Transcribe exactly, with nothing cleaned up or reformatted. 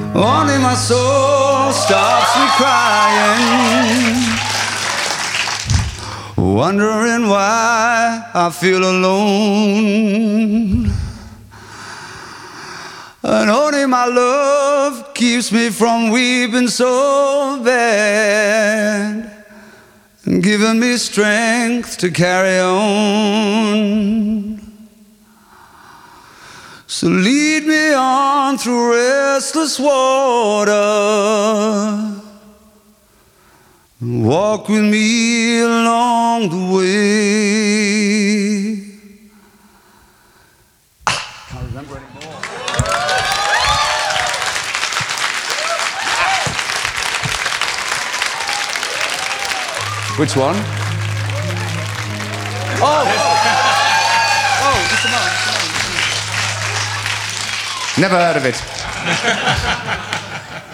Only my soul stops me crying, wondering why I feel alone. And only my love keeps me from weeping so bad, and giving me strength to carry on. So lead me on through restless water, and walk with me along the way. Ah, can't remember anymore. Which one? Oh! Oh, just a moment. Never heard of it.